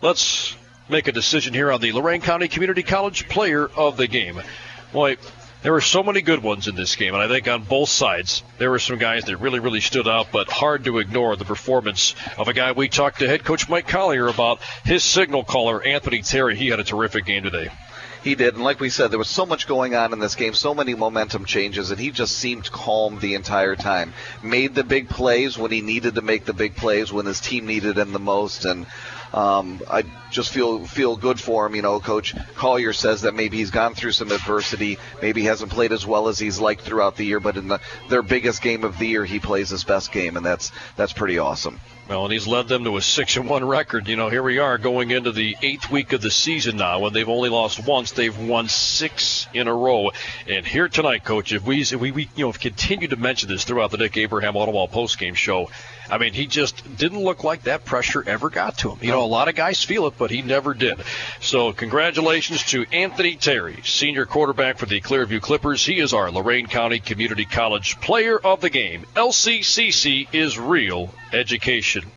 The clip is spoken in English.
let's make a decision here on the Lorain County Community College Player of the Game. Boy, there were so many good ones in this game, and I think on both sides there were some guys that really, really stood out, but hard to ignore the performance of a guy we talked to head coach Mike Collier about, his signal caller, Anthony Terry. He had a terrific game today. He did, and like we said, there was so much going on in this game, so many momentum changes, and he just seemed calm the entire time. Made the big plays when he needed to make the big plays, when his team needed him the most, and I just feel good for him. You know, Coach Collier says that maybe he's gone through some adversity, maybe he hasn't played as well as he's liked throughout the year, but in their biggest game of the year, he plays his best game, and that's pretty awesome. Well, and he's led them to a 6-1 record. You know, here we are going into the 8th week of the season now, and they've only lost once. They've won 6 in a row. And here tonight, Coach, if we continue to mention this throughout the Dick Abraham Automall postgame show, I mean, he just didn't look like that pressure ever got to him. You know, a lot of guys feel it, but he never did. So congratulations to Anthony Terry, senior quarterback for the Clearview Clippers. He is our Lorain County Community College Player of the Game. LCCC is real education.